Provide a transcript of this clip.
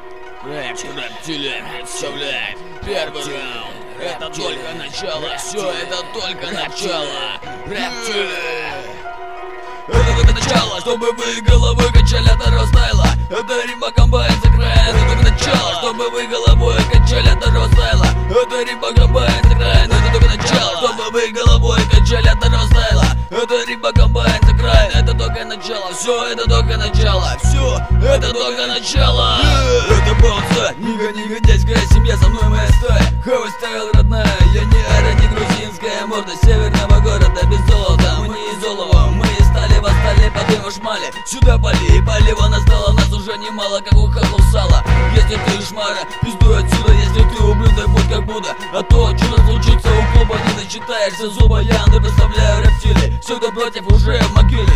Рептилия представляет первый раунд. Это только начало, все это только начало. Рептилия. Это только начало, чтобы вы головой качали от Ростайла. Это риба комбайн за край, это только начало, чтобы вы головой качали от Ростайла. Это риба комбайн за край, это только начало, чтобы вы головой качали от Ростайла. Это риба комбайн за край, это только начало, все это только начало, все это только начало. Это бонса, не дядька, семья со мной моя стая. Хавай стайл родная, я не ара, не грузинская морда северного города без золота. Мы не из олова, мы из стали, восстали, подым шмали. Сюда пали, полива настала, нас уже немало, как у хохлов сала. Если ты шмара, пиздуй отсюда, если ты ублюдок, будь как Будда. А то чудо случится у клуба, не дочитаешься зуба. Я представляю рептилий, все, кто против, уже в могиле.